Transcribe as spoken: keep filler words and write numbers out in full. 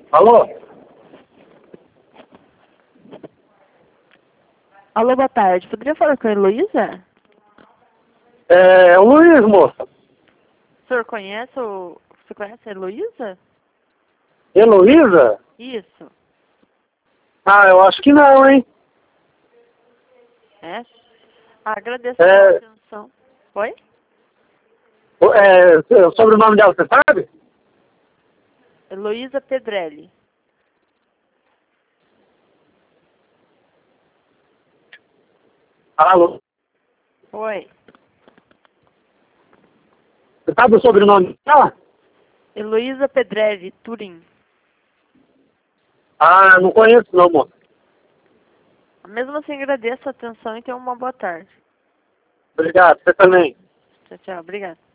Alô? Alô, boa tarde. Poderia falar com a Heloísa? É, o Luiz, moça. O senhor conhece o... Você conhece a Heloísa? Heloísa? Isso. Ah, eu acho que não, hein? É? Ah, agradeço É, a sua atenção. Oi? o- é, o sobrenome dela, você sabe? Heloísa Pedrelli. Alô? Oi. Você sabe o sobrenome dela? Heloísa Pedrelli, Turim. Ah, não conheço não, moça. Mesmo assim, agradeço a atenção e tenha uma boa tarde. Obrigado, você também. Tchau, tchau. Obrigada.